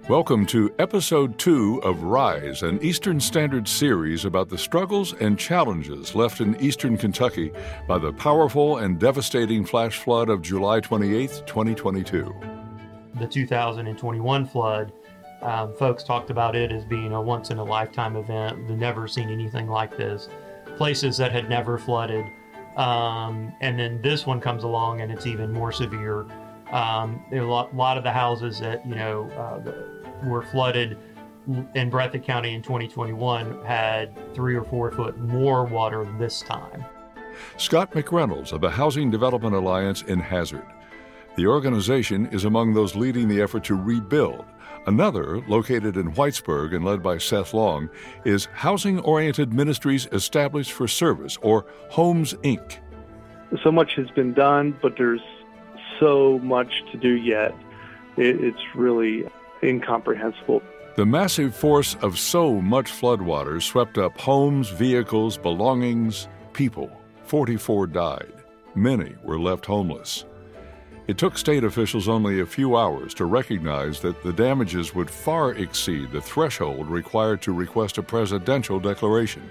Welcome to Episode 2 of Rise, an Eastern Standard series about the struggles and challenges left in eastern Kentucky by the powerful and devastating flash flood of July 28, 2022. The 2021 flood, folks talked about it as being a once-in-a-lifetime event. They've never seen anything like this. Places that had never flooded. And then this one comes along and it's even more severe. There are a lot of the houses that, were flooded in Breathitt County in 2021 had 3 or 4 foot more water this time. Scott McReynolds of the Housing Development Alliance in Hazard. The organization is among those leading the effort to rebuild. Another, located in Whitesburg and led by Seth Long, is Housing Oriented Ministries Established for Service, or Homes, Inc. So much has been done, but there's so much to do yet. It's really incomprehensible. The massive force of so much floodwater swept up homes, vehicles, belongings, people. 44 died. Many were left homeless. It took state officials only a few hours to recognize that the damages would far exceed the threshold required to request a presidential declaration.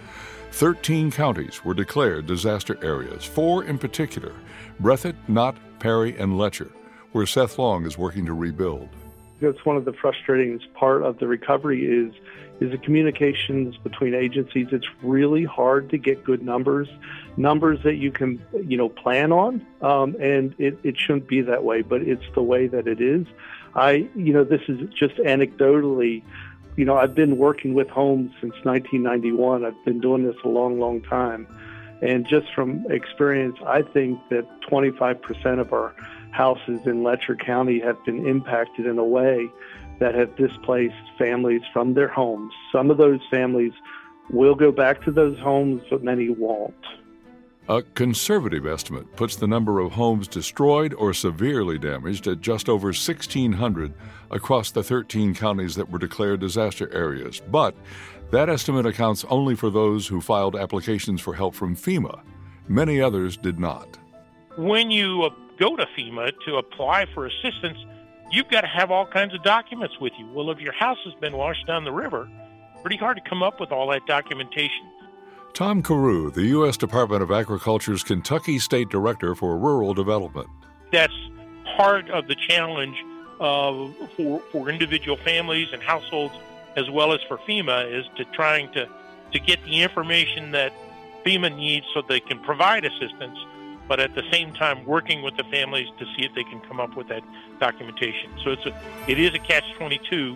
13 counties were declared disaster areas, 4 in particular, Breathitt, Knott, Perry, and Letcher, where Seth Long is working to rebuild. That's one of the frustrating part of the recovery is the communications between agencies. It's really hard to get good numbers that you can, plan on, and it shouldn't be that way, but it's the way that it is. This is just anecdotally, I've been working with homes since 1991. I've been doing this a long, long time. And just from experience, I think that 25% of our houses in Letcher County have been impacted in a way that have displaced families from their homes. Some of those families will go back to those homes, but many won't. A conservative estimate puts the number of homes destroyed or severely damaged at just over 1,600 across the 13 counties that were declared disaster areas. But that estimate accounts only for those who filed applications for help from FEMA. Many others did not. When you go to FEMA to apply for assistance, you've got to have all kinds of documents with you. Well, if your house has been washed down the river, pretty hard to come up with all that documentation. Tom Carew, the U.S. Department of Agriculture's Kentucky State Director for Rural Development. That's part of the challenge for individual families and households, as well as for FEMA, is to trying to get the information that FEMA needs so they can provide assistance, but at the same time working with the families to see if they can come up with that documentation. So it is a catch-22.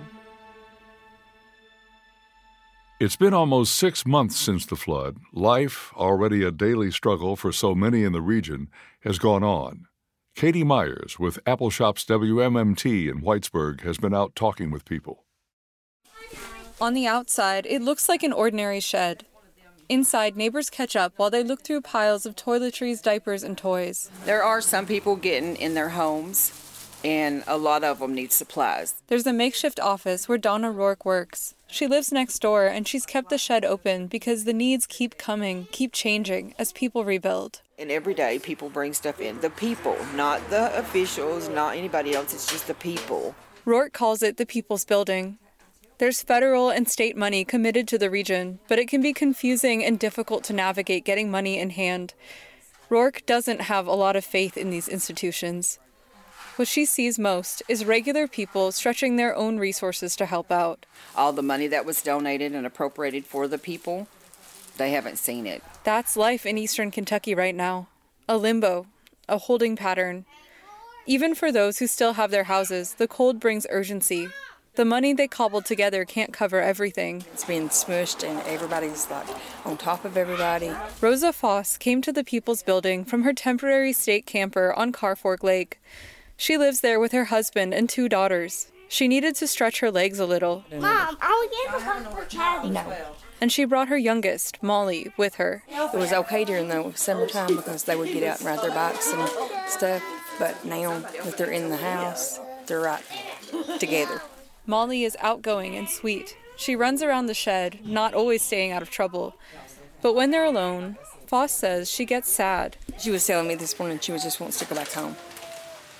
It's been almost 6 months since the flood. Life, already a daily struggle for so many in the region, has gone on. Katie Myers with Appleshop's WMMT in Whitesburg has been out talking with people. On the outside, it looks like an ordinary shed. Inside, neighbors catch up while they look through piles of toiletries, diapers, and toys. There are some people getting in their homes, and a lot of them need supplies. There's a makeshift office where Donna Rourke works. She lives next door, and she's kept the shed open because the needs keep coming, keep changing as people rebuild. And every day, people bring stuff in. The people, not the officials, not anybody else. It's just the people. Rourke calls it the People's Building. There's federal and state money committed to the region, but it can be confusing and difficult to navigate getting money in hand. Rourke doesn't have a lot of faith in these institutions. What she sees most is regular people stretching their own resources to help out. All the money that was donated and appropriated for the people, they haven't seen it. That's life in eastern Kentucky right now. A limbo, a holding pattern. Even for those who still have their houses, the cold brings urgency. The money they cobbled together can't cover everything. It's being smushed and everybody's on top of everybody. Rosa Foss came to the People's Building from her temporary state camper on Carfork Lake. She lives there with her husband and 2 daughters. She needed to stretch her legs a little. Mom, are we able to come for Caddy? No. And she brought her youngest, Molly, with her. It was okay during the summertime because they would get out and ride their bikes and stuff, but now that they're in the house, they're right together. Molly is outgoing and sweet. She runs around the shed, not always staying out of trouble. But when they're alone, Foss says she gets sad. She was telling me this morning she just wants to go back home.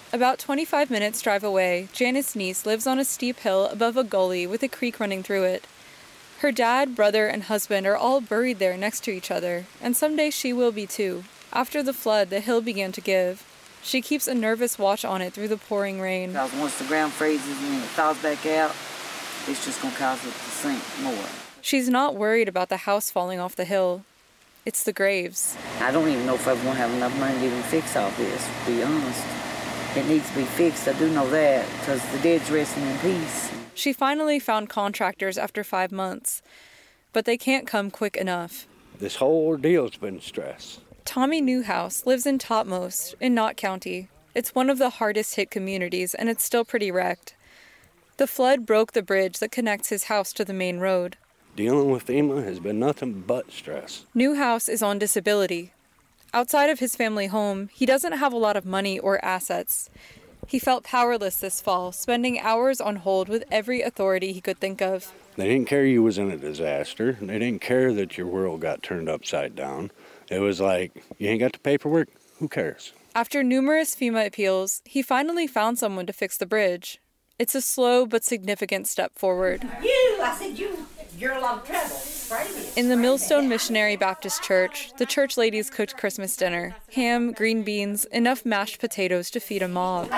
About 25 minutes drive away, Janice Neese lives on a steep hill above a gully with a creek running through it. Her dad, brother, and husband are all buried there next to each other, and someday she will be too. After the flood, the hill began to give. She keeps a nervous watch on it through the pouring rain. Because once the ground freezes and it thaws back out, it's just going to cause it to sink more. She's not worried about the house falling off the hill. It's the graves. I don't even know if I'm going to have enough money to even fix all this, to be honest. It needs to be fixed, I do know that, because the dead's resting in peace. She finally found contractors after 5 months, but they can't come quick enough. This whole ordeal's been stress. Tommy Newhouse lives in Topmost in Knott County. It's one of the hardest hit communities, and it's still pretty wrecked. The flood broke the bridge that connects his house to the main road. Dealing with FEMA has been nothing but stress. Newhouse is on disability. Outside of his family home, he doesn't have a lot of money or assets. He felt powerless this fall, spending hours on hold with every authority he could think of. They didn't care you was in a disaster. They didn't care that your world got turned upside down. It was like, you ain't got the paperwork, who cares? After numerous FEMA appeals, he finally found someone to fix the bridge. It's a slow but significant step forward. You're a lot of trouble. In the Millstone Missionary Baptist Church, the church ladies cooked Christmas dinner. Ham, green beans, enough mashed potatoes to feed a mob.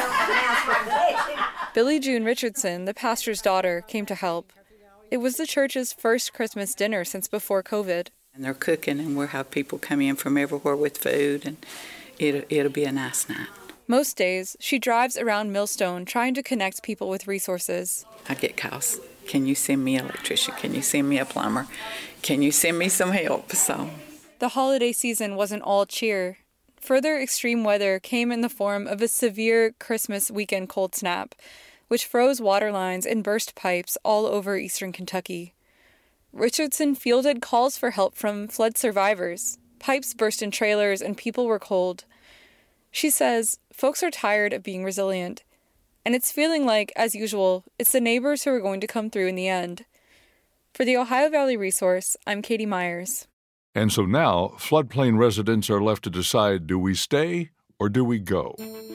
Billie June Richardson, the pastor's daughter, came to help. It was the church's first Christmas dinner since before COVID. And they're cooking, and we'll have people come in from everywhere with food, and it'll be a nice night. Most days, she drives around Millstone trying to connect people with resources. I get calls. Can you send me an electrician? Can you send me a plumber? Can you send me some help? So, the holiday season wasn't all cheer. Further extreme weather came in the form of a severe Christmas weekend cold snap, which froze water lines and burst pipes all over eastern Kentucky. Richardson fielded calls for help from flood survivors. Pipes burst in trailers and people were cold. She says folks are tired of being resilient. And it's feeling like, as usual, it's the neighbors who are going to come through in the end. For the Ohio Valley Resource, I'm Katie Myers. And so now, floodplain residents are left to decide, do we stay or do we go?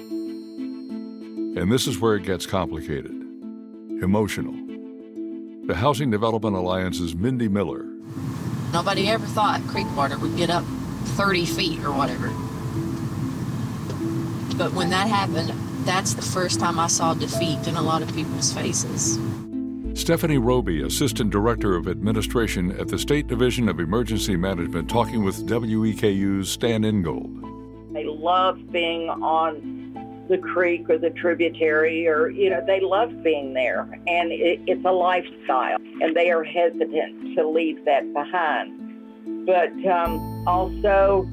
And this is where it gets complicated. Emotional. The Housing Development Alliance's Mindy Miller. Nobody ever thought creek water would get up 30 feet or whatever. But when that happened, that's the first time I saw defeat in a lot of people's faces. Stephanie Roby, Assistant Director of Administration at the State Division of Emergency Management, talking with WEKU's Stan Ingold. They love being on the creek or the tributary, or, they love being there. And it's a lifestyle, and they are hesitant to leave that behind. But also,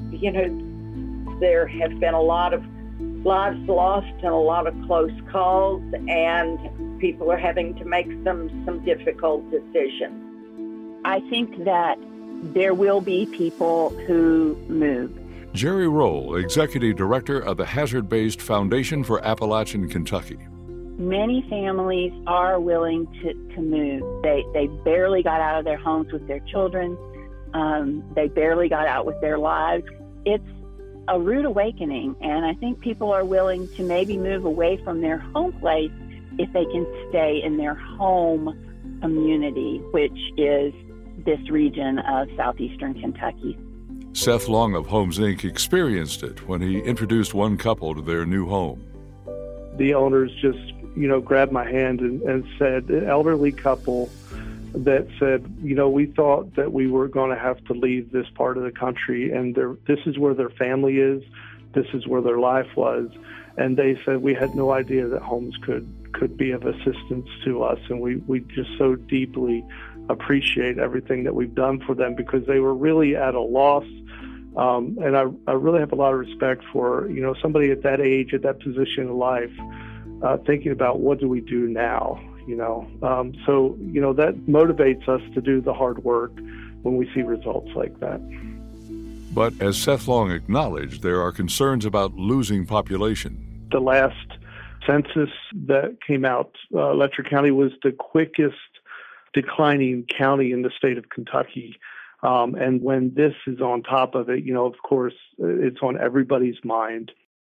there have been a lot of lives lost and a lot of close calls, and people are having to make some difficult decisions. I think that there will be people who move. Jerry Roll, Executive Director of the Hazard-Based Foundation for Appalachian Kentucky. Many families are willing to move. They barely got out of their homes with their children. They barely got out with their lives. It's a rude awakening, and I think people are willing to maybe move away from their home place if they can stay in their home community, which is this region of southeastern Kentucky. Seth Long of Homes Inc. experienced it when he introduced one couple to their new home. The owners just, grabbed my hand and said, an elderly couple that said, we thought that we were going to have to leave this part of the country, and this is where their family is, this is where their life was. And they said we had no idea that homes could be of assistance to us, and we just so deeply appreciate everything that we've done for them, because they were really at a loss. And I really have a lot of respect for, somebody at that age, at that position in life, thinking about what do we do now, So, that motivates us to do the hard work when we see results like that. But as Seth Long acknowledged, there are concerns about losing population. The last census that came out, Letcher County was the quickest declining county in the state of Kentucky. And when this is on top of it, of course, it's on everybody's mind.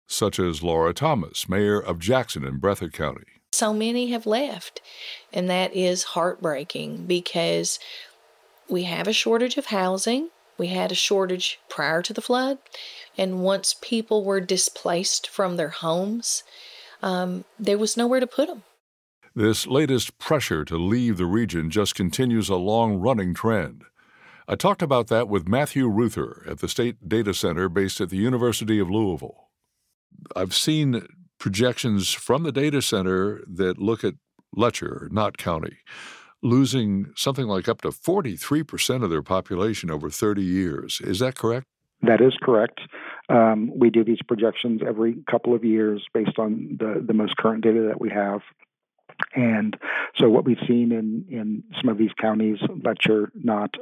such as Laura Thomas, mayor of Jackson in Breathitt County. So many have left, and that is heartbreaking because we have a shortage of housing. We had a shortage prior to the flood, and once people were displaced from their homes, there was nowhere to put them. This latest pressure to leave the region just continues a long-running trend. I talked about that with Matthew Ruther at the State Data Center based at the University of Louisville. I've seen projections from the data center that look at Letcher, Knott County, losing something like up to 43% of their population over 30 years. Is that correct? That is correct. We do these projections every couple of years based on the most current data that we have. And so what we've seen in some of these counties, Letcher, Knott,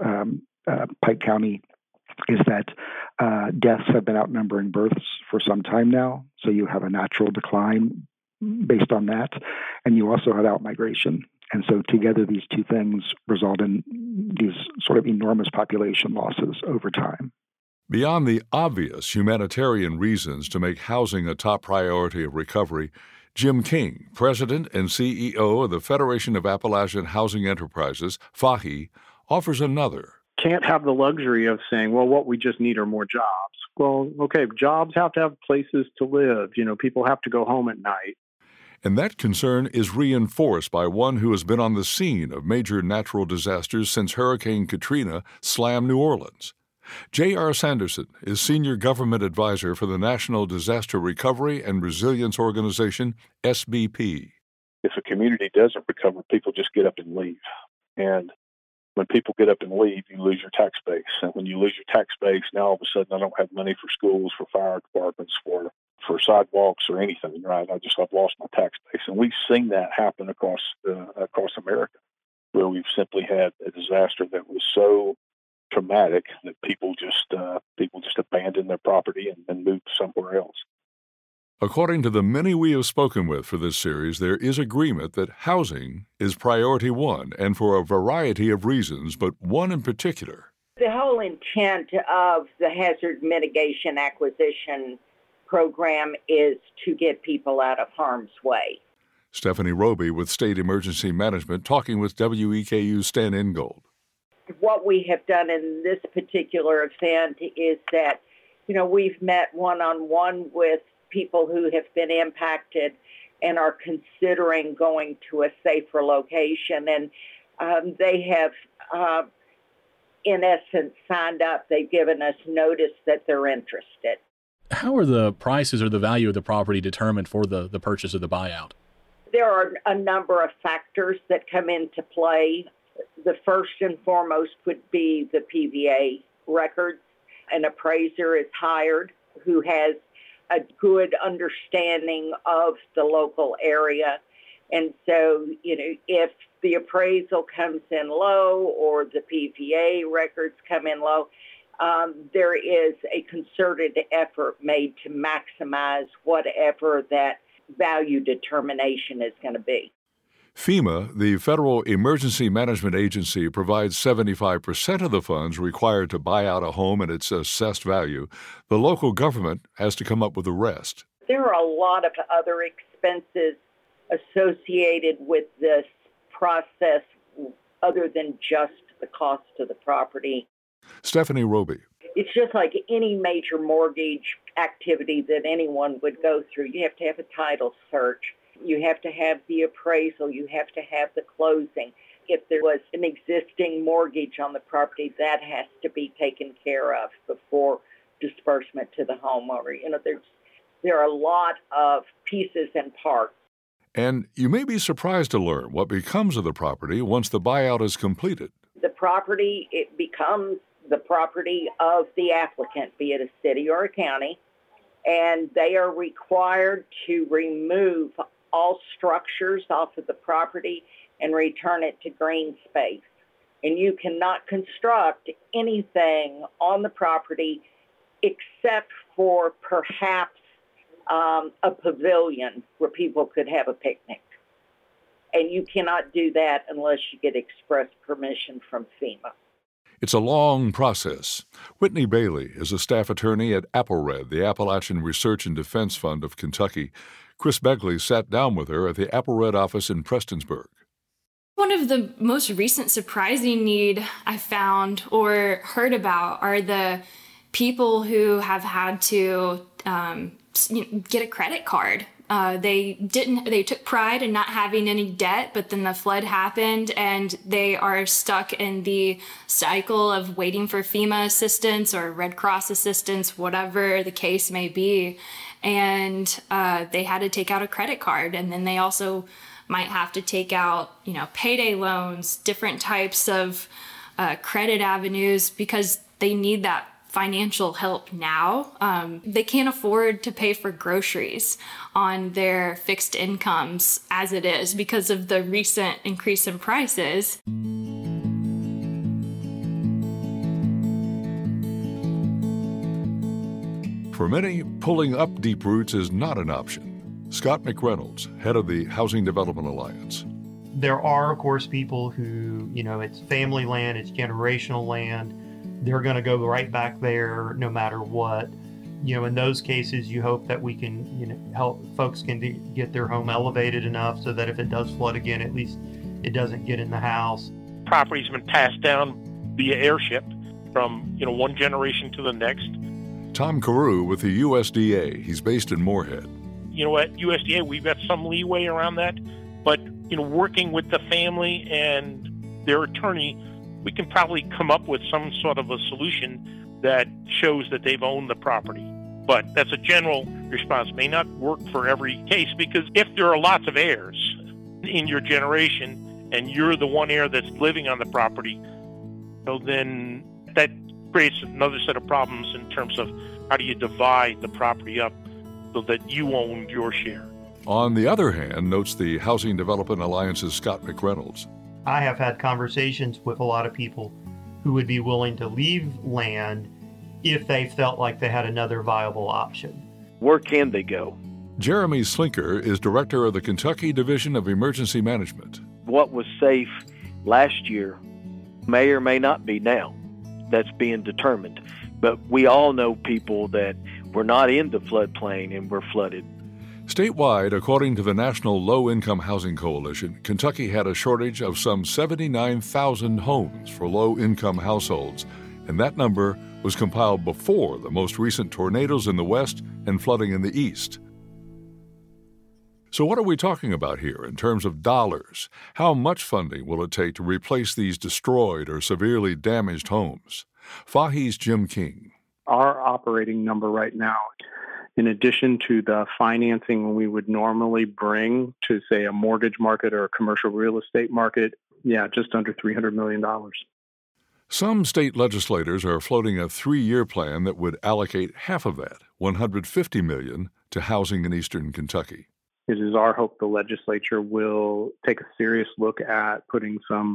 Pike County, is that deaths have been outnumbering births for some time now. So you have a natural decline based on that. And you also have outmigration. And so together, these two things result in these sort of enormous population losses over time. Beyond the obvious humanitarian reasons to make housing a top priority of recovery, Jim King, president and CEO of the Federation of Appalachian Housing Enterprises, FAHE, offers another. Can't have the luxury of saying, well, what we just need are more jobs. Well, okay, jobs have to have places to live. People have to go home at night. And that concern is reinforced by one who has been on the scene of major natural disasters since Hurricane Katrina slammed New Orleans. J.R. Sanderson is Senior Government Advisor for the National Disaster Recovery and Resilience Organization, SBP. If a community doesn't recover, people just get up and leave. And when people get up and leave, you lose your tax base. And when you lose your tax base, now all of a sudden I don't have money for schools, for fire departments, for sidewalks or anything, right? I've lost my tax base. And we've seen that happen across America, where we've simply had a disaster that was so traumatic that people just abandoned their property and moved somewhere else. According to the many we have spoken with for this series, there is agreement that housing is priority one, and for a variety of reasons, but one in particular. The whole intent of the hazard mitigation acquisition program is to get people out of harm's way. Stephanie Roby with State Emergency Management talking with WEKU's Stan Ingold. What we have done in this particular event is that, we've met one-on-one with people who have been impacted and are considering going to a safer location. And they have, in essence, signed up. They've given us notice that they're interested. How are the prices or the value of the property determined for the purchase of the buyout? There are a number of factors that come into play. The first and foremost would be the PVA records. An appraiser is hired who has a good understanding of the local area. And so, if the appraisal comes in low or the PVA records come in low, there is a concerted effort made to maximize whatever that value determination is going to be. FEMA, the Federal Emergency Management Agency, provides 75% of the funds required to buy out a home at its assessed value. The local government has to come up with the rest. There are a lot of other expenses associated with this process other than just the cost of the property. Stephanie Roby. It's just like any major mortgage activity that anyone would go through. You have to have a title search. You have to have the appraisal. You have to have the closing. If there was an existing mortgage on the property, that has to be taken care of before disbursement to the homeowner. There are a lot of pieces and parts. And you may be surprised to learn what becomes of the property once the buyout is completed. The property, it becomes the property of the applicant, be it a city or a county, and they are required to remove all structures off of the property and return it to green space. And you cannot construct anything on the property except for perhaps a pavilion where people could have a picnic. And you cannot do that unless you get express permission from FEMA. It's a long process. Whitney Bailey is a staff attorney at AppleRed, the Appalachian Research and Defense Fund of Kentucky. Chris Begley sat down with her at the AppleRed office in Prestonsburg. One of the most recent surprising need I found or heard about are the people who have had to get a credit card. They took pride in not having any debt, but then the flood happened and they are stuck in the cycle of waiting for FEMA assistance or Red Cross assistance, whatever the case may be. And they had to take out a credit card, and then they also might have to take out, payday loans, different types of credit avenues because they need that financial help now. They can't afford to pay for groceries on their fixed incomes as it is because of the recent increase in prices. For many, pulling up deep roots is not an option. Scott McReynolds, head of the Housing Development Alliance. There are, of course, people who, it's family land, it's generational land. They're going to go right back there no matter what. In those cases, you hope that we can, help folks can get their home elevated enough so that if it does flood again, at least it doesn't get in the house. Property's been passed down via airship from, one generation to the next. Tom Carew with the USDA. He's based in Moorhead. At USDA, we've got some leeway around that, but, working with the family and their attorney, we can probably come up with some sort of a solution that shows that they've owned the property. But that's a general response. It may not work for every case, because if there are lots of heirs in your generation and you're the one heir that's living on the property, then that creates another set of problems in terms of how do you divide the property up so that you own your share. On the other hand, notes the Housing Development Alliance's Scott McReynolds, I have had conversations with a lot of people who would be willing to leave land if they felt like they had another viable option. Where can they go? Jeremy Slinker is director of the Kentucky Division of Emergency Management. What was safe last year may or may not be now. That's being determined. But we all know people that were not in the floodplain and were flooded. Statewide, according to the National Low-Income Housing Coalition, Kentucky had a shortage of some 79,000 homes for low-income households, and that number was compiled before the most recent tornadoes in the west and flooding in the east. So what are we talking about here in terms of dollars? How much funding will it take to replace these destroyed or severely damaged homes? Fahi's Jim King. Our operating number right now, in addition to the financing we would normally bring to, say, a mortgage market or a commercial real estate market, just under $300 million. Some state legislators are floating a 3-year plan that would allocate half of that, $150 million, to housing in eastern Kentucky. It is our hope the legislature will take a serious look at putting some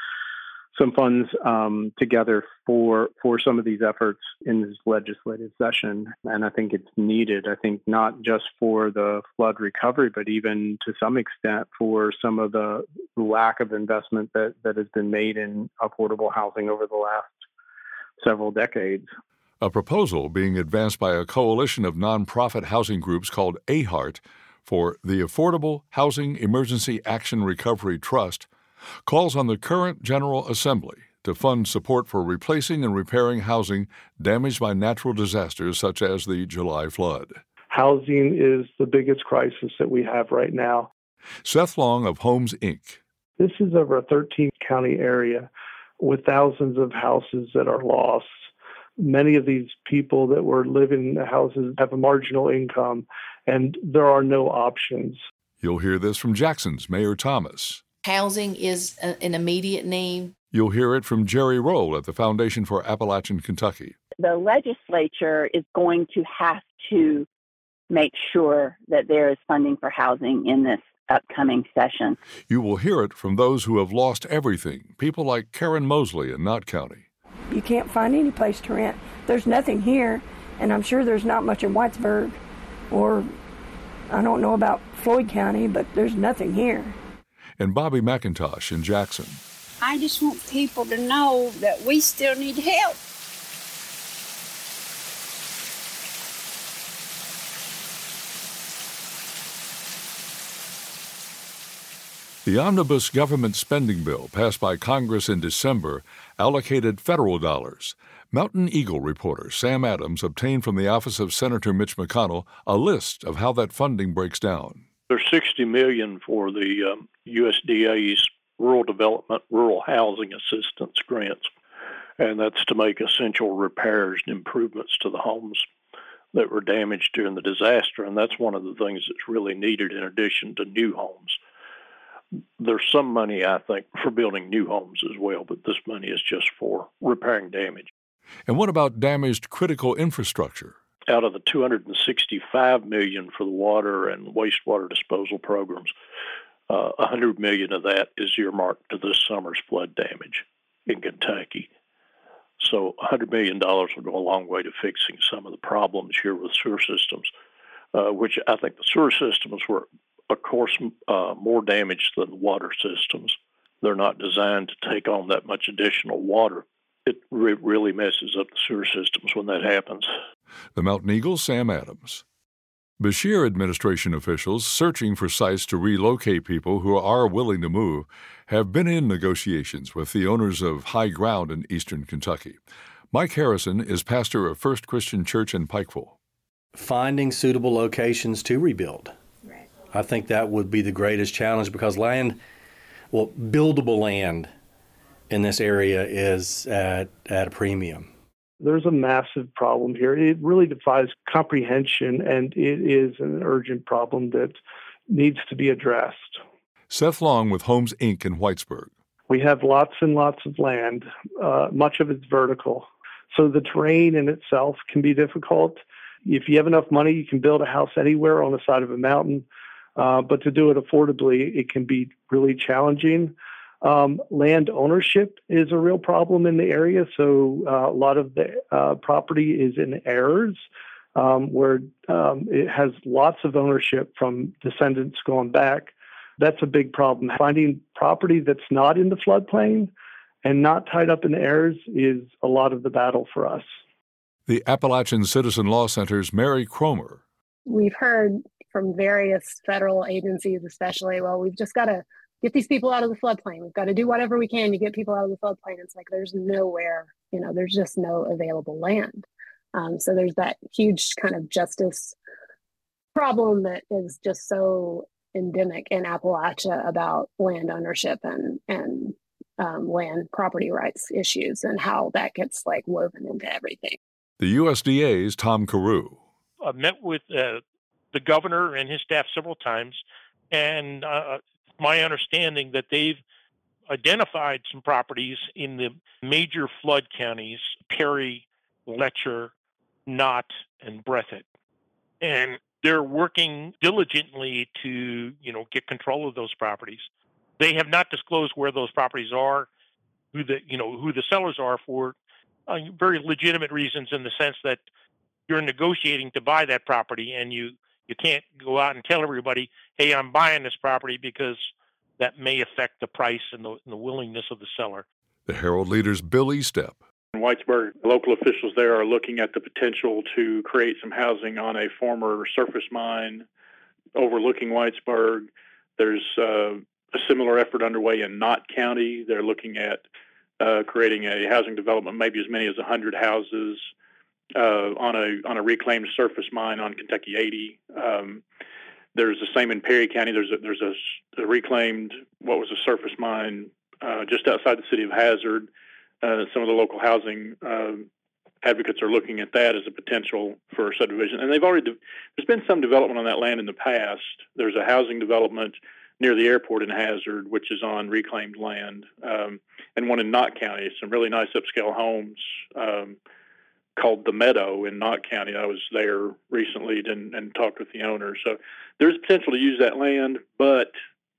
funds together for some of these efforts in this legislative session. And I think it's needed. I think not just for the flood recovery, but even to some extent for some of the lack of investment that has been made in affordable housing over the last several decades. A proposal being advanced by a coalition of nonprofit housing groups called AHART for the Affordable Housing Emergency Action Recovery Trust calls on the current General Assembly to fund support for replacing and repairing housing damaged by natural disasters such as the July flood. Housing is the biggest crisis that we have right now. Seth Long of Homes, Inc. This is over a 13-county area with thousands of houses that are lost. Many of these people that were living in the houses have a marginal income, and there are no options. You'll hear this from Jackson's Mayor Thomas. Housing is an immediate need. You'll hear it from Jerry Roll at the Foundation for Appalachian Kentucky. The legislature is going to have to make sure that there is funding for housing in this upcoming session. You will hear it from those who have lost everything, people like Karen Mosley in Knott County. You can't find any place to rent. There's nothing here, and I'm sure there's not much in Whitesburg, or I don't know about Floyd County, but there's nothing here. And Bobby McIntosh in Jackson. I I just want people to know that we still need help. The omnibus government spending bill passed by Congress in December allocated federal dollars. Mountain Eagle reporter Sam Adams obtained from the office of Senator Mitch McConnell a list of how that funding breaks down. There's $60 million for the USDA's Rural Development, Rural Housing Assistance grants, and that's to make essential repairs and improvements to the homes that were damaged during the disaster, and that's one of the things that's really needed in addition to new homes. There's some money, I think, for building new homes as well, but this money is just for repairing damage. And what about damaged critical infrastructure? Out of the $265 million for the water and wastewater disposal programs, $100 million of that is earmarked to this summer's flood damage in Kentucky. So $100 million will go a long way to fixing some of the problems here with sewer systems, which I think the sewer systems were, of course, more damaged than the water systems. They're not designed to take on that much additional water. It really messes up the sewer systems when that happens. The Mountain Eagle, Sam Adams. Beshear administration officials searching for sites to relocate people who are willing to move have been in negotiations with the owners of high ground in eastern Kentucky. Mike Harrison is pastor of First Christian Church in Pikeville. Finding suitable locations to rebuild. Right. I think that would be the greatest challenge because buildable land in this area is at a premium. There's a massive problem here. It really defies comprehension, and it is an urgent problem that needs to be addressed. Seth Long with Homes, Inc. in Whitesburg. We have lots and lots of land. Much of it's vertical. So the terrain in itself can be difficult. If you have enough money, you can build a house anywhere on the side of a mountain. But to do it affordably, it can be really challenging. Land ownership is a real problem in the area. So a lot of the property is in heirs, where it has lots of ownership from descendants going back. That's a big problem. Finding property that's not in the floodplain and not tied up in heirs is a lot of the battle for us. The Appalachian Citizen Law Center's Mary Cromer. We've heard from various federal agencies especially, well, we've just got to get these people out of the floodplain. We've got to do whatever we can to get people out of the floodplain. It's like there's nowhere, there's just no available land. So there's that huge kind of justice problem that is just so endemic in Appalachia about land ownership and land property rights issues and how that gets woven into everything. The USDA's Tom Carew. I've met with the governor and his staff several times, and my understanding that they've identified some properties in the major flood counties, Perry, Letcher, Knott, and Breathitt. And they're working diligently to, get control of those properties. They have not disclosed where those properties are, who the sellers are for very legitimate reasons, in the sense that you're negotiating to buy that property, and you can't go out and tell everybody, hey, I'm buying this property, because that may affect the price and the willingness of the seller. The Herald Leader's Bill Estep. In Whitesburg, local officials there are looking at the potential to create some housing on a former surface mine overlooking Whitesburg. There's a similar effort underway in Knott County. They're looking at creating a housing development, maybe as many as 100 houses on a reclaimed surface mine on Kentucky 80. There's the same in Perry County. There's a reclaimed, what was a surface mine just outside the city of Hazard. Some of the local housing advocates are looking at that as a potential for subdivision. And there's been some development on that land in the past. There's a housing development near the airport in Hazard, which is on reclaimed land, and one in Knott County. Some really nice upscale homes called The Meadow in Knott County. I was there recently and talked with the owner. So there's potential to use that land, but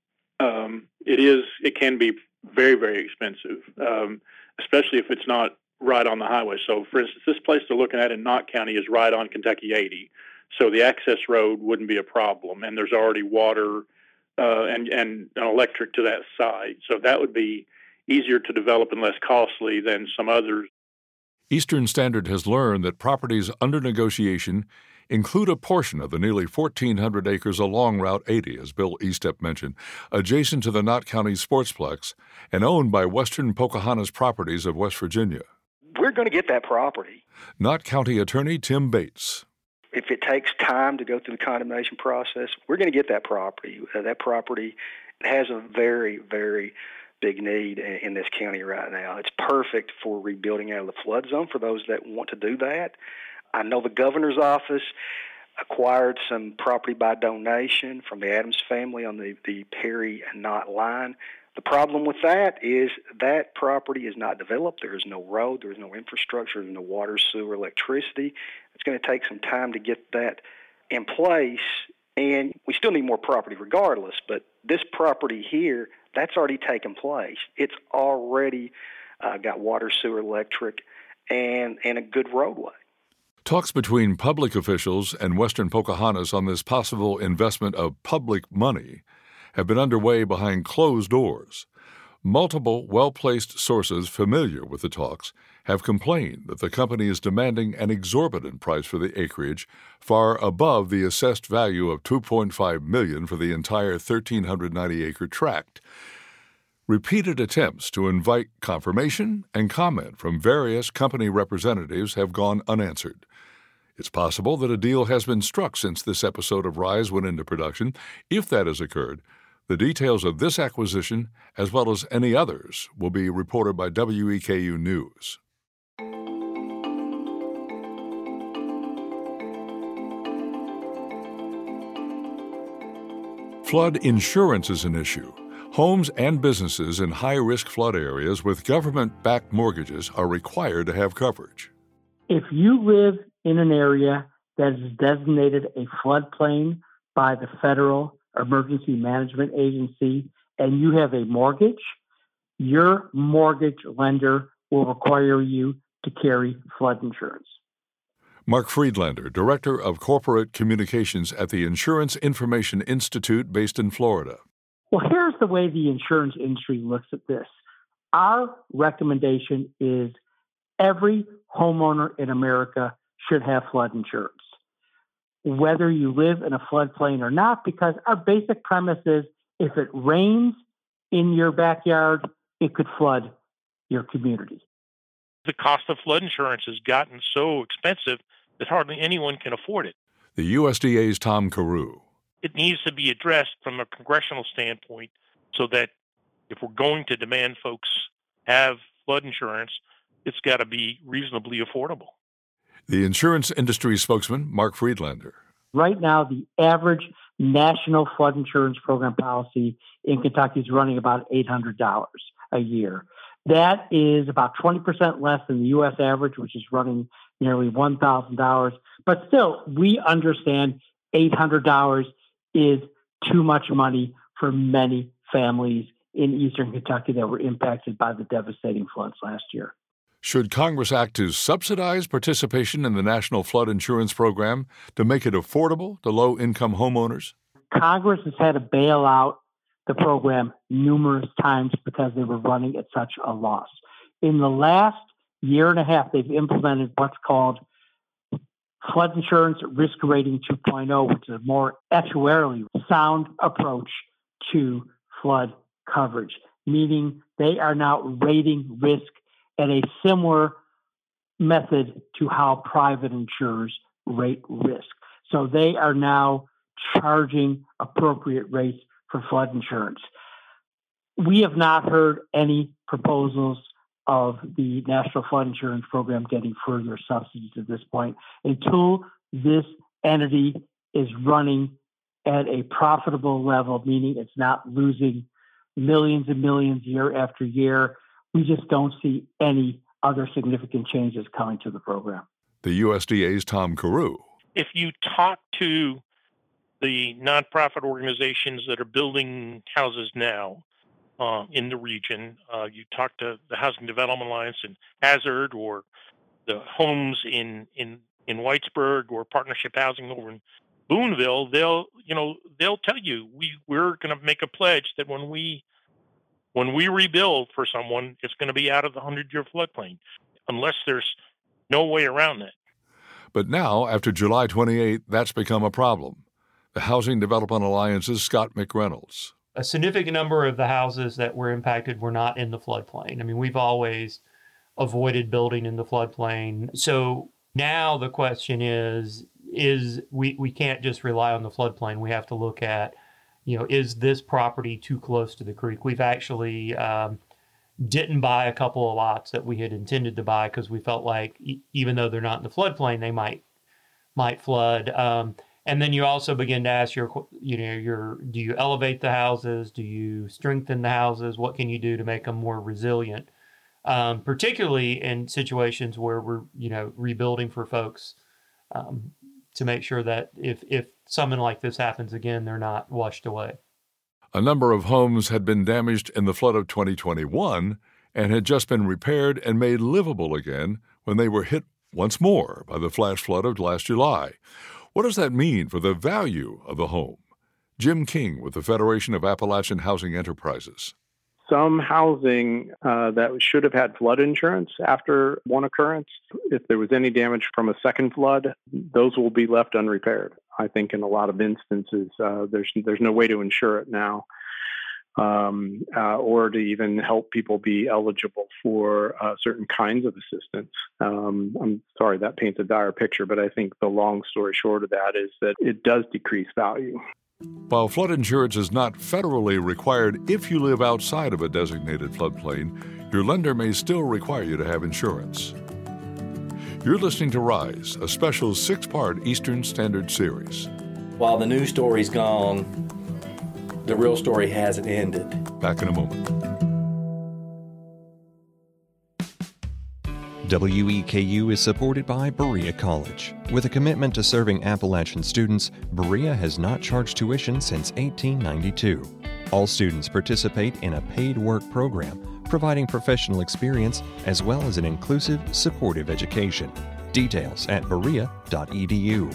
it can be very, very expensive, especially if it's not right on the highway. So, for instance, this place they're looking at in Knott County is right on Kentucky 80. So the access road wouldn't be a problem, and there's already water and electric to that side. So that would be easier to develop and less costly than some others. Eastern Standard has learned that properties under negotiation include a portion of the nearly 1,400 acres along Route 80, as Bill Estep mentioned, adjacent to the Knott County Sportsplex and owned by Western Pocahontas Properties of West Virginia. We're going to get that property. Knott County Attorney Tim Bates. If it takes time to go through the condemnation process, we're going to get that property. That property has a very, very big need in this county right now. It's perfect for rebuilding out of the flood zone for those that want to do that. I know the governor's office acquired some property by donation from the Adams family on the Perry and Knott line. The problem with that is that property is not developed. There is no road. There is no infrastructure. There's no water, sewer, electricity. It's going to take some time to get that in place, and we still need more property regardless, but this property here, that's already taken place. It's already got water, sewer, electric, and a good roadway. Talks between public officials and Western Pocahontas on this possible investment of public money have been underway behind closed doors. Multiple well-placed sources familiar with the talks have complained that the company is demanding an exorbitant price for the acreage, far above the assessed value of $2.5 million for the entire 1,390-acre tract. Repeated attempts to invite confirmation and comment from various company representatives have gone unanswered. It's possible that a deal has been struck since this episode of Rise went into production. If that has occurred, the details of this acquisition, as well as any others, will be reported by WEKU News. Flood insurance is an issue. Homes and businesses in high-risk flood areas with government-backed mortgages are required to have coverage. If you live in an area that is designated a floodplain by the Federal Emergency Management Agency and you have a mortgage, your mortgage lender will require you to carry flood insurance. Mark Friedlander, Director of Corporate Communications at the Insurance Information Institute based in Florida. Well, here's the way the insurance industry looks at this. Our recommendation is every homeowner in America should have flood insurance, whether you live in a floodplain or not, because our basic premise is if it rains in your backyard, it could flood your community. The cost of flood insurance has gotten so expensive that hardly anyone can afford it. The USDA's Tom Carew. It needs to be addressed from a congressional standpoint so that if we're going to demand folks have flood insurance, it's got to be reasonably affordable. The insurance industry spokesman, Mark Friedlander. Right now, the average national flood insurance program policy in Kentucky is running about $800 a year. That is about 20% less than the U.S. average, which is running nearly $1,000. But still, we understand $800 is too much money for many families in eastern Kentucky that were impacted by the devastating floods last year. Should Congress act to subsidize participation in the National Flood Insurance Program to make it affordable to low-income homeowners? Congress has had to bail out the program numerous times because they were running at such a loss. In the last year and a half, they've implemented what's called Flood Insurance Risk Rating 2.0, which is a more actuarially sound approach to flood coverage, meaning they are now rating risk at a similar method to how private insurers rate risk. So they are now charging appropriate rates for flood insurance. We have not heard any proposals of the National Flood Insurance Program getting further subsidies at this point until this entity is running at a profitable level, meaning it's not losing millions and millions year after year. We just don't see any other significant changes coming to the program. The USDA's Tom Carew. If you talk to the nonprofit organizations that are building houses now in the region, you talk to the Housing Development Alliance in Hazard or the homes in Whitesburg or Partnership Housing over in Boonville, they'll tell you we're going to make a pledge that when we when we rebuild for someone, it's going to be out of the 100-year floodplain, unless there's no way around that. But now, after July 28, that's become a problem. The Housing Development Alliance's Scott McReynolds. A significant number of the houses that were impacted were not in the floodplain. I mean, we've always avoided building in the floodplain. So now the question is we can't just rely on the floodplain. We have to look at, is this property too close to the creek? We've actually didn't buy a couple of lots that we had intended to buy because we felt like even though they're not in the floodplain, they might flood. And then you also begin to ask do you elevate the houses? Do you strengthen the houses? What can you do to make them more resilient? Particularly in situations where we're, rebuilding for folks, to make sure that if something like this happens again, they're not washed away. A number of homes had been damaged in the flood of 2021 and had just been repaired and made livable again when they were hit once more by the flash flood of last July. What does that mean for the value of the home? Jim King with the Federation of Appalachian Housing Enterprises. Some housing that should have had flood insurance after one occurrence, if there was any damage from a second flood, those will be left unrepaired. I think in a lot of instances, there's no way to insure it now, or to even help people be eligible for certain kinds of assistance. I'm sorry, that paints a dire picture, but I think the long story short of that is that it does decrease value. While flood insurance is not federally required if you live outside of a designated floodplain, your lender may still require you to have insurance. You're listening to Rise, a special 6-part Eastern Standard series. While the news story's gone, the real story hasn't ended. Back in a moment. WEKU is supported by Berea College. With a commitment to serving Appalachian students, Berea has not charged tuition since 1892. All students participate in a paid work program, providing professional experience as well as an inclusive, supportive education. Details at berea.edu.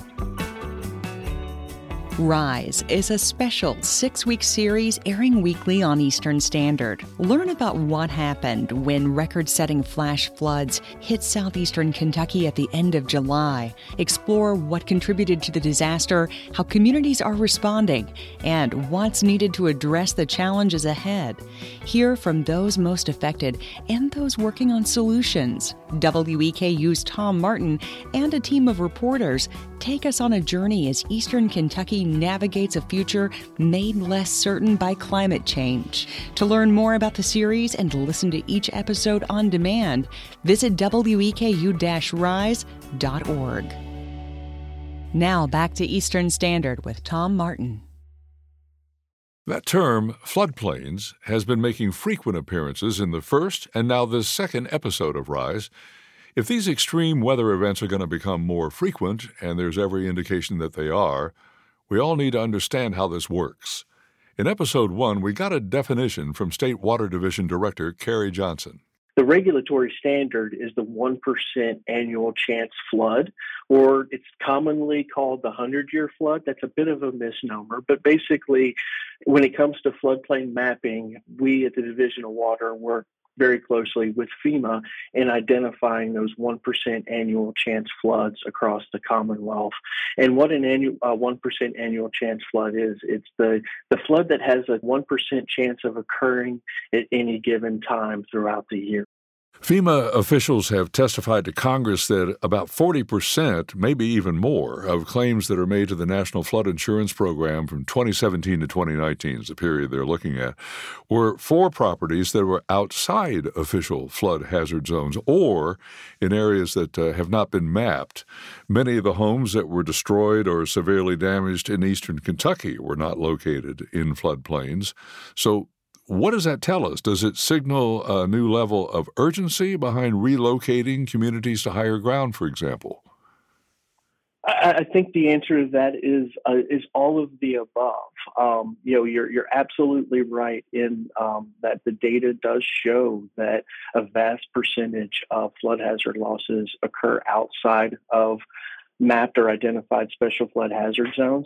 Rise is a special 6-week series airing weekly on Eastern Standard. Learn about what happened when record-setting flash floods hit southeastern Kentucky at the end of July. Explore what contributed to the disaster, how communities are responding, and what's needed to address the challenges ahead. Hear from those most affected and those working on solutions. WEKU's Tom Martin and a team of reporters take us on a journey as Eastern Kentucky navigates a future made less certain by climate change. To learn more about the series and to listen to each episode on demand, visit weku-rise.org. Now back to Eastern Standard with Tom Martin. That term, floodplains, has been making frequent appearances in the first and now the second episode of Rise. If these extreme weather events are going to become more frequent, and there's every indication that they are, we all need to understand how this works. In Episode 1, we got a definition from State Water Division Director Carrie Johnson. The regulatory standard is the 1% annual chance flood, or it's commonly called the 100-year flood. That's a bit of a misnomer, but basically, when it comes to floodplain mapping, we at the Division of Water work very closely with FEMA in identifying those 1% annual chance floods across the Commonwealth. And what an 1% annual chance flood is, it's the flood that has a 1% chance of occurring at any given time throughout the year. FEMA officials have testified to Congress that about 40%, maybe even more, of claims that are made to the National Flood Insurance Program from 2017 to 2019 is the period they're looking at, were for properties that were outside official flood hazard zones or in areas that have not been mapped. Many of the homes that were destroyed or severely damaged in eastern Kentucky were not located in floodplains. So what does that tell us? Does it signal a new level of urgency behind relocating communities to higher ground, for example? I think the answer to that is all of the above. You're absolutely right in that the data does show that a vast percentage of flood hazard losses occur outside of mapped or identified special flood hazard zones.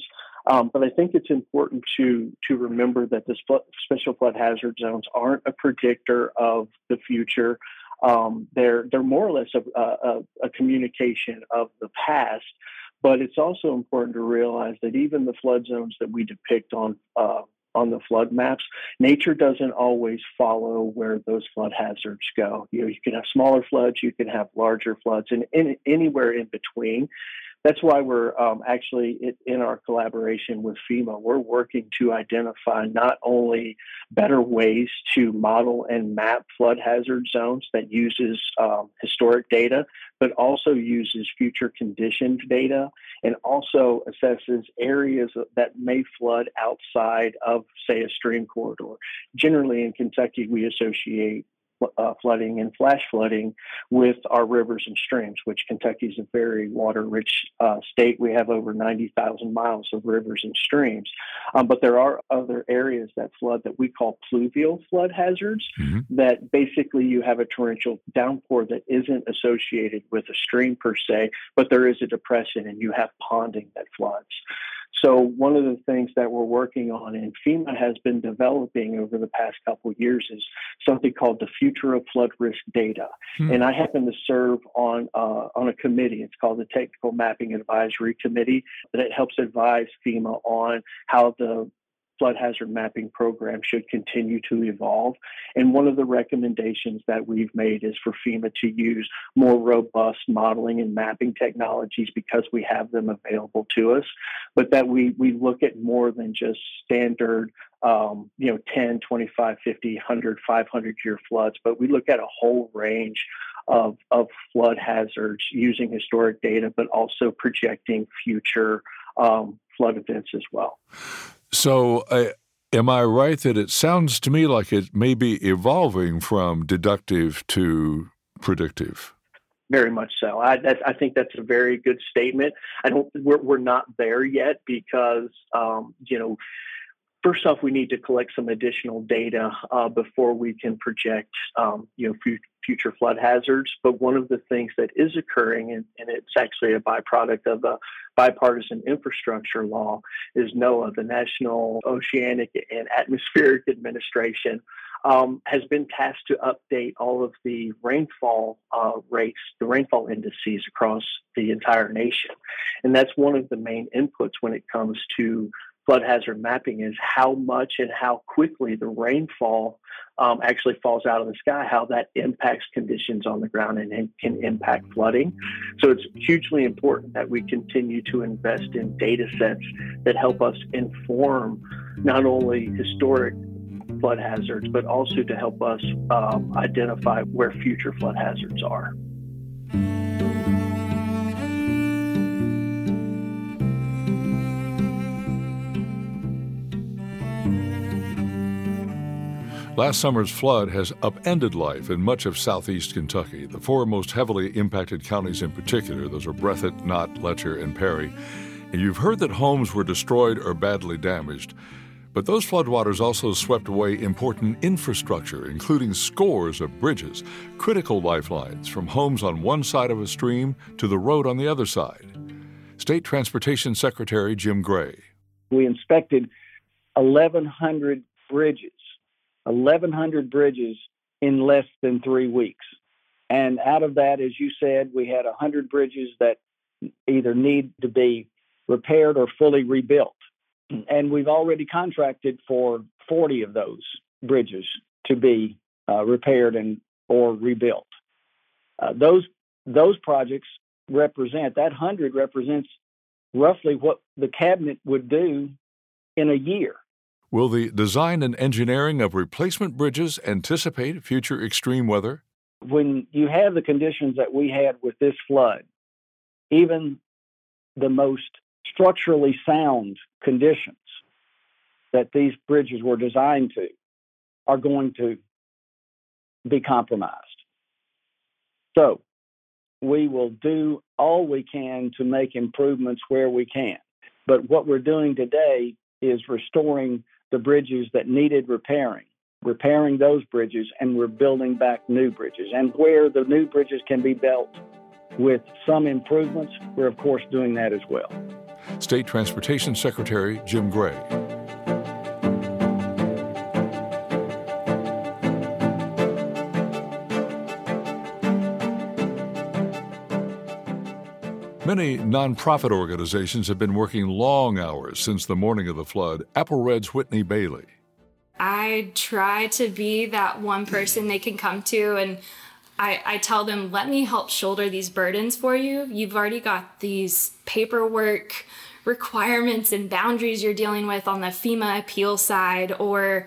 But I think it's important to remember that the special flood hazard zones aren't a predictor of the future. They're more or less a communication of the past. But it's also important to realize that even the flood zones that we depict on the flood maps, nature doesn't always follow where those flood hazards go. You can have smaller floods, you can have larger floods, and anywhere in between. That's why we're actually in our collaboration with FEMA, we're working to identify not only better ways to model and map flood hazard zones that uses historic data, but also uses future conditioned data and also assesses areas that may flood outside of, say, a stream corridor. Generally in Kentucky, we associate flooding and flash flooding with our rivers and streams, which Kentucky is a very water-rich state. We have over 90,000 miles of rivers and streams. But there are other areas that flood that we call pluvial flood hazards, that basically you have a torrential downpour that isn't associated with a stream per se, but there is a depression and you have ponding that floods. So one of the things that we're working on and FEMA has been developing over the past couple of years is something called the Future of Flood Risk Data. And I happen to serve on a committee. It's called the Technical Mapping Advisory Committee, that it helps advise FEMA on how the flood hazard mapping program should continue to evolve. And one of the recommendations that we've made is for FEMA to use more robust modeling and mapping technologies because we have them available to us, but that we look at more than just standard 10, 25, 50, 100, 500-year floods, but we look at a whole range of flood hazards using historic data, but also projecting future flood events as well. So am I right that it sounds to me like it may be evolving from deductive to predictive? Very much so. I think that's a very good statement. We're not there yet because, first off, we need to collect some additional data before we can project, future flood hazards. But one of the things that is occurring, and it's actually a byproduct of a bipartisan infrastructure law, is NOAA, the National Oceanic and Atmospheric Administration, has been tasked to update all of the rainfall rates, the rainfall indices across the entire nation. And that's one of the main inputs when it comes to flood hazard mapping, is how much and how quickly the rainfall actually falls out of the sky, how that impacts conditions on the ground and can impact flooding. So it's hugely important that we continue to invest in data sets that help us inform not only historic flood hazards, but also to help us identify where future flood hazards are. Last summer's flood has upended life in much of southeast Kentucky. The four most heavily impacted counties in particular, those are Breathitt, Knott, Letcher, and Perry. And you've heard that homes were destroyed or badly damaged. But those floodwaters also swept away important infrastructure, including scores of bridges, critical lifelines from homes on one side of a stream to the road on the other side. State Transportation Secretary Jim Gray. We inspected 1,100 bridges. 1,100 bridges in less than 3 weeks. And out of that, as you said, we had 100 bridges that either need to be repaired or fully rebuilt. And we've already contracted for 40 of those bridges to be repaired or rebuilt. Those projects represent, that 100 represents roughly what the cabinet would do in a year. Will the design and engineering of replacement bridges anticipate future extreme weather? When you have the conditions that we had with this flood, even the most structurally sound conditions that these bridges were designed to are going to be compromised. So we will do all we can to make improvements where we can. But what we're doing today is restoring the bridges that needed repairing those bridges, and we're building back new bridges. And where the new bridges can be built with some improvements, we're of course doing that as well. State Transportation Secretary Jim Gray. Many nonprofit organizations have been working long hours since the morning of the flood. Apple Red's Whitney Bailey. I try to be that one person they can come to, and I tell them, let me help shoulder these burdens for you. You've already got these paperwork requirements and boundaries you're dealing with on the FEMA appeal side, or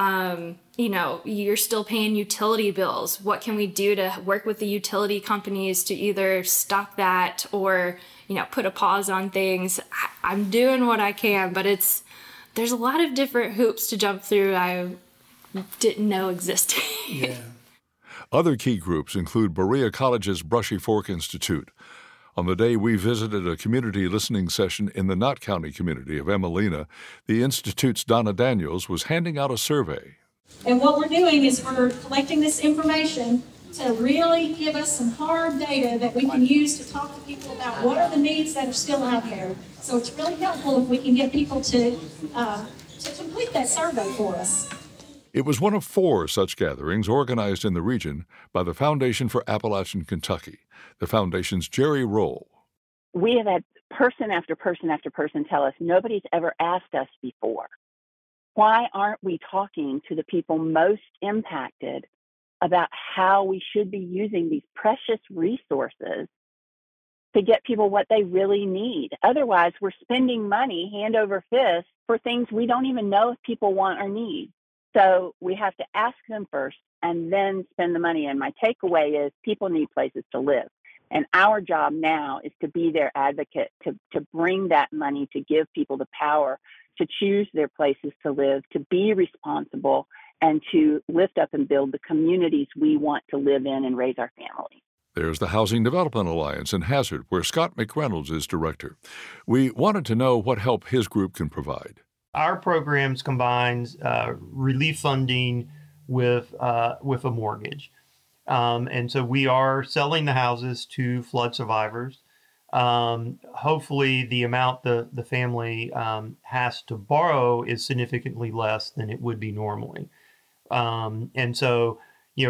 you're still paying utility bills. What can we do to work with the utility companies to either stop that or, put a pause on things? I'm doing what I can, but there's a lot of different hoops to jump through I didn't know existed. Yeah. Other key groups include Berea College's Brushy Fork Institute. On the day we visited a community listening session in the Knott County community of Emelina, the Institute's Donna Daniels was handing out a survey. And what we're doing is we're collecting this information to really give us some hard data that we can use to talk to people about what are the needs that are still out there. So it's really helpful if we can get people to complete that survey for us. It was one of 4 such gatherings organized in the region by the Foundation for Appalachian Kentucky, the foundation's Jerry Roll. We have had person after person after person tell us nobody's ever asked us before. Why aren't we talking to the people most impacted about how we should be using these precious resources to get people what they really need? Otherwise, we're spending money hand over fist for things we don't even know if people want or need. So we have to ask them first and then spend the money. And my takeaway is people need places to live. And our job now is to be their advocate, to bring that money, to give people the power to choose their places to live, to be responsible, and to lift up and build the communities we want to live in and raise our families. There's the Housing Development Alliance in Hazard, where Scott McReynolds is director. We wanted to know what help his group can provide. Our programs combines relief funding with a mortgage. And so we are selling the houses to flood survivors. Hopefully the amount the family has to borrow is significantly less than it would be normally. And so,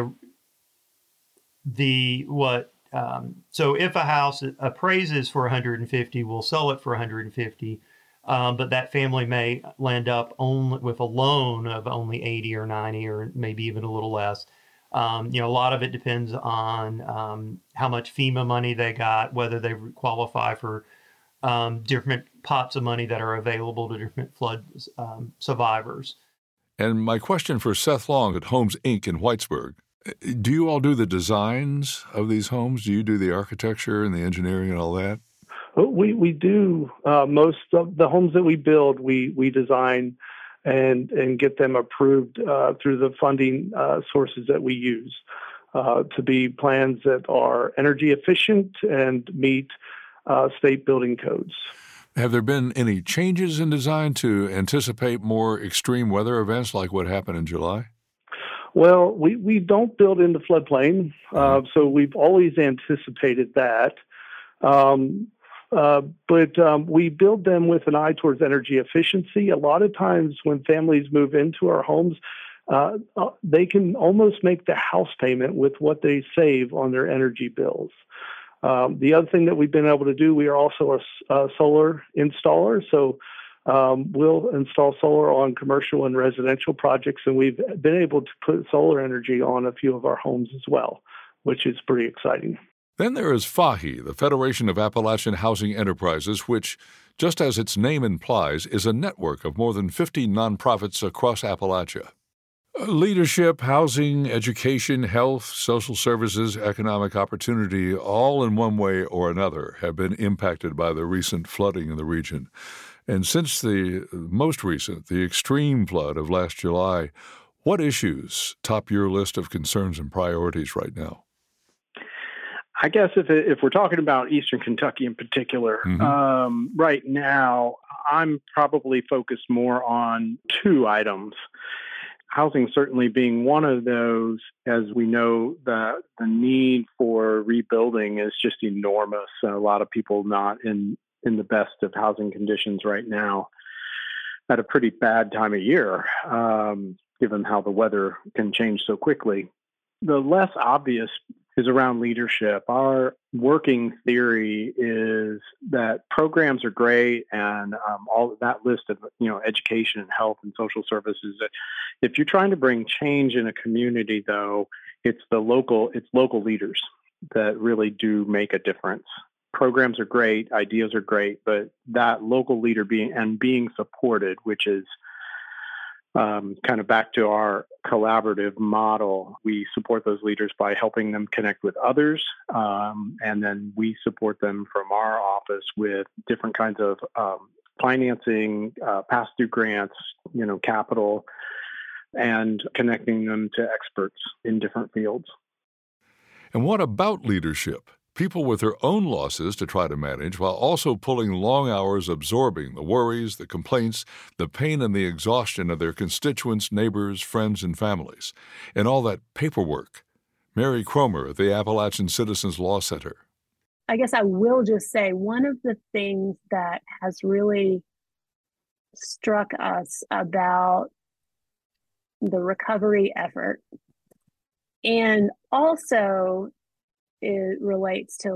so if a house appraises for 150, we'll sell it for 150. But that family may land up only with a loan of only 80 or 90 or maybe even a little less. A lot of it depends on how much FEMA money they got, whether they qualify for different pots of money that are available to different flood survivors. And my question for Seth Long at Homes Inc. in Whitesburg, do you all do the designs of these homes? Do you do the architecture and the engineering and all that? We do. Most of the homes that we build, we design and get them approved through the funding sources that we use to be plans that are energy efficient and meet state building codes. Have there been any changes in design to anticipate more extreme weather events like what happened in July? Well, we don't build in the floodplain, so we've always anticipated that. But we build them with an eye towards energy efficiency. A lot of times when families move into our homes, they can almost make the house payment with what they save on their energy bills. The other thing that we've been able to do, we are also a solar installer. So we'll install solar on commercial and residential projects, and we've been able to put solar energy on a few of our homes as well, which is pretty exciting. Then there is FAHE, the Federation of Appalachian Housing Enterprises, which, just as its name implies, is a network of more than 50 nonprofits across Appalachia. Leadership, housing, education, health, social services, economic opportunity, all in one way or another have been impacted by the recent flooding in the region. And since the most recent, the extreme flood of last July, what issues top your list of concerns and priorities right now? I guess if we're talking about Eastern Kentucky in particular, right now, I'm probably focused more on 2 items. Housing certainly being one of those, as we know that the need for rebuilding is just enormous. A lot of people not in in the best of housing conditions right now at a pretty bad time of year, given how the weather can change so quickly. The less obvious is around leadership. Our working theory is that programs are great, and all of that list of education and health and social services. If you're trying to bring change in a community, though, it's local leaders that really do make a difference. Programs are great, ideas are great, but that local leader being supported, which is kind of back to our collaborative model. We support those leaders by helping them connect with others, and then we support them from our office with different kinds of financing, pass-through grants, capital, and connecting them to experts in different fields. And what about leadership? People with their own losses to try to manage while also pulling long hours absorbing the worries, the complaints, the pain and the exhaustion of their constituents, neighbors, friends, and families, and all that paperwork. Mary Cromer at the Appalachian Citizens Law Center. I guess I will just say one of the things that has really struck us about the recovery effort, and also it relates to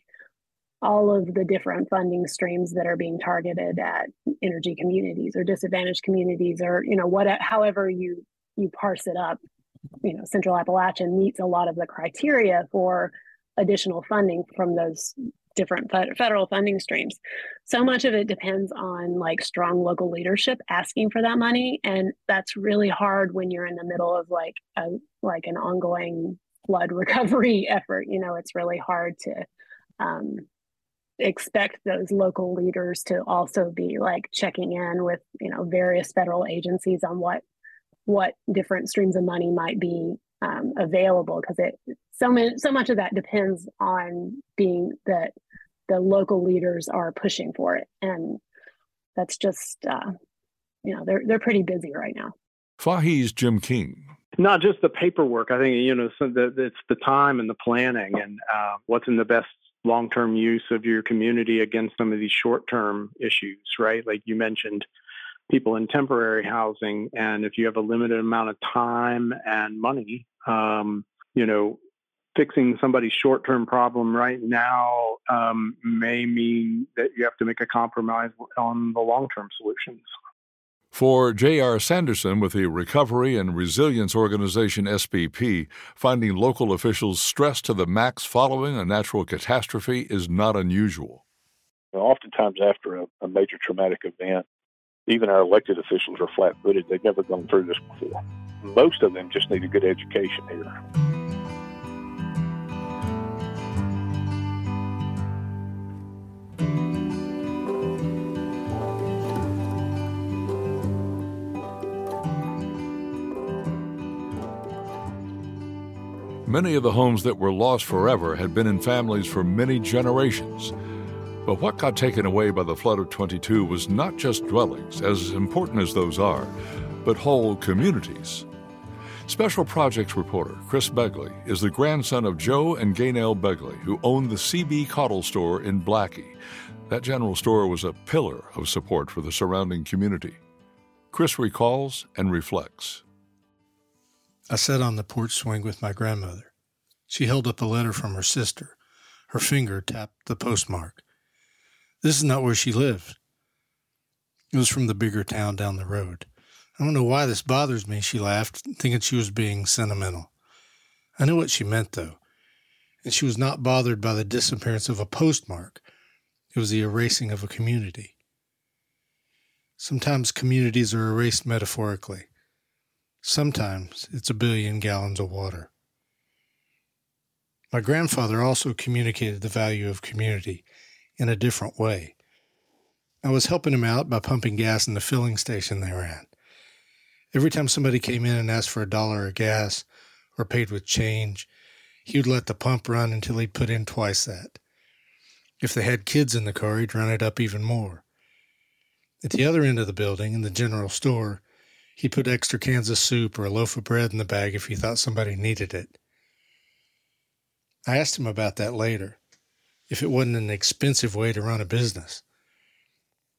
all of the different funding streams that are being targeted at energy communities or disadvantaged communities, or however you parse it up. Central Appalachian meets a lot of the criteria for additional funding from those different federal funding streams. So much of it depends on strong local leadership asking for that money, and that's really hard when you're in the middle of an ongoing flood recovery effort. It's really hard to expect those local leaders to also be checking in with various federal agencies on what different streams of money might be available, because so much of that depends on being that the local leaders are pushing for it, and that's just they're pretty busy right now. Fahi's Jim King. Not just the paperwork. I think, it's the time and the planning and what's in the best long-term use of your community against some of these short-term issues, right? Like you mentioned, people in temporary housing. And if you have a limited amount of time and money, fixing somebody's short-term problem right now may mean that you have to make a compromise on the long-term solutions. For J.R. Sanderson with the Recovery and Resilience Organization, SBP, finding local officials stressed to the max following a natural catastrophe is not unusual. Oftentimes after a major traumatic event, even our elected officials are flat-footed. They've never gone through this before. Most of them just need a good education here. Many of the homes that were lost forever had been in families for many generations. But what got taken away by the flood of 22 was not just dwellings, as important as those are, but whole communities. Special Projects reporter Chris Begley is the grandson of Joe and Gaynell Begley, who owned the CB Cottle store in Blackie. That general store was a pillar of support for the surrounding community. Chris recalls and reflects. I sat on the porch swing with my grandmother. She held up a letter from her sister. Her finger tapped the postmark. This is not where she lived. It was from the bigger town down the road. I don't know why this bothers me, she laughed, thinking she was being sentimental. I knew what she meant, though, and she was not bothered by the disappearance of a postmark. It was the erasing of a community. Sometimes communities are erased metaphorically. Sometimes it's 1 billion gallons of water. My grandfather also communicated the value of community in a different way. I was helping him out by pumping gas in the filling station they were at. Every time somebody came in and asked for $1 of gas or paid with change, he would let the pump run until he'd put in twice that. If they had kids in the car, he'd run it up even more. At the other end of the building, in the general store, he'd put extra cans of soup or a loaf of bread in the bag if he thought somebody needed it. I asked him about that later, if it wasn't an expensive way to run a business.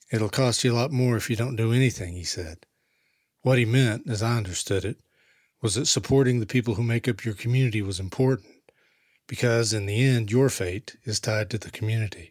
It'll cost you a lot more if you don't do anything, he said. What he meant, as I understood it, was that supporting the people who make up your community was important, because in the end, your fate is tied to the community.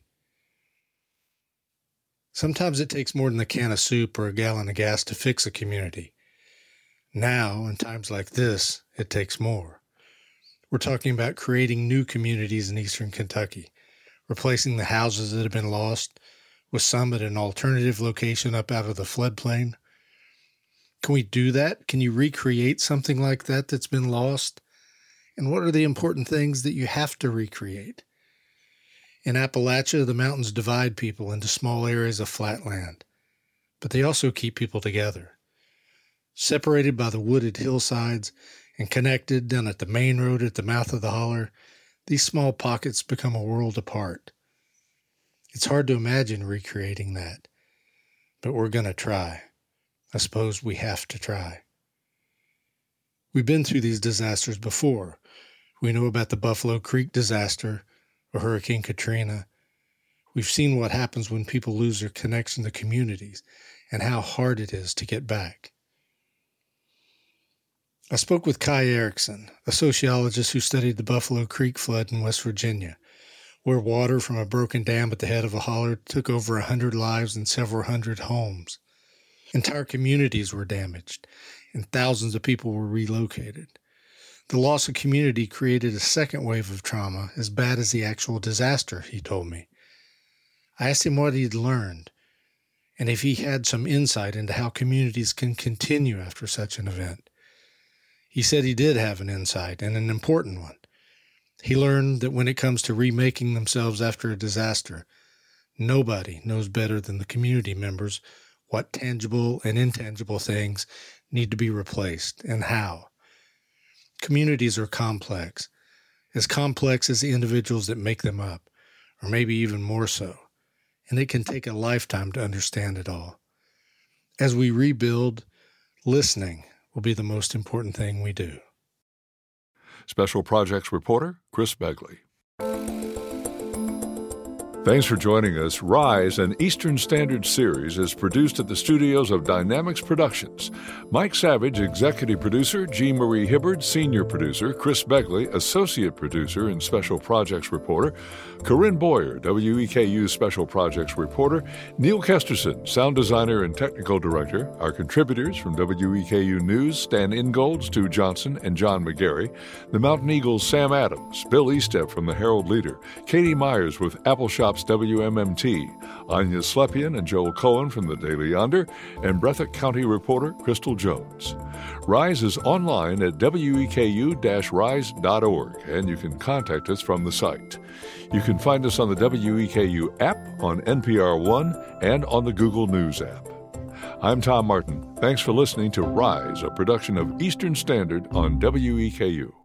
Sometimes it takes more than a can of soup or a gallon of gas to fix a community. Now, in times like this, it takes more. We're talking about creating new communities in eastern Kentucky, replacing the houses that have been lost with some at an alternative location up out of the floodplain. Can we do that? Can you recreate something like that that's been lost? And what are the important things that you have to recreate? In Appalachia, the mountains divide people into small areas of flat land, but they also keep people together. Separated by the wooded hillsides and connected down at the main road at the mouth of the holler, these small pockets become a world apart. It's hard to imagine recreating that, but we're going to try. I suppose we have to try. We've been through these disasters before. We know about the Buffalo Creek disaster or Hurricane Katrina. We've seen what happens when people lose their connection to communities and how hard it is to get back. I spoke with Kai Erickson, a sociologist who studied the Buffalo Creek flood in West Virginia, where water from a broken dam at the head of a holler took over 100 lives and several hundred homes. Entire communities were damaged, and thousands of people were relocated. The loss of community created a second wave of trauma as bad as the actual disaster, he told me. I asked him what he'd learned, and if he had some insight into how communities can continue after such an event. He said he did have an insight, and an important one. He learned that when it comes to remaking themselves after a disaster, nobody knows better than the community members what tangible and intangible things need to be replaced and how. Communities are complex as the individuals that make them up, or maybe even more so, and it can take a lifetime to understand it all. As we rebuild, listening will be the most important thing we do. Special Projects reporter Chris Begley. Thanks for joining us. Rise, an Eastern Standard series, is produced at the studios of Dynamics Productions. Mike Savage, executive producer, G. Marie Hibbard, senior producer, Chris Begley, associate producer and Special Projects reporter, Corinne Boyer, WEKU Special Projects reporter, Neil Kesterson, sound designer and technical director. Our contributors from WEKU News, Stan Ingold, Stu Johnson, and John McGarry. The Mountain Eagles, Sam Adams, Bill Estep from the Herald Leader, Katie Myers with Appleshop's WMMT, Anya Slepian and Joel Cohen from the Daily Yonder, and Breathitt County reporter Crystal Jones. Rise is online at weku-rise.org, and you can contact us from the site. You can find us on the WEKU app, on NPR One, and on the Google News app. I'm Tom Martin. Thanks for listening to Rise, a production of Eastern Standard on WEKU.